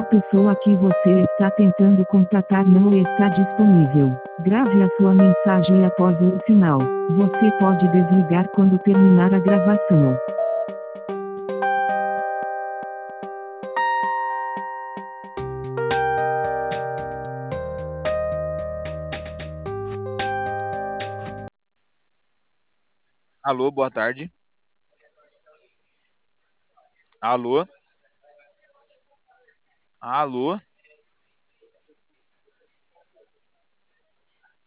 pessoa que você está tentando contatar não está disponível. Grave a sua mensagem após o sinal. Você pode desligar quando terminar a gravação. Alô, boa tarde. Alô? Alô?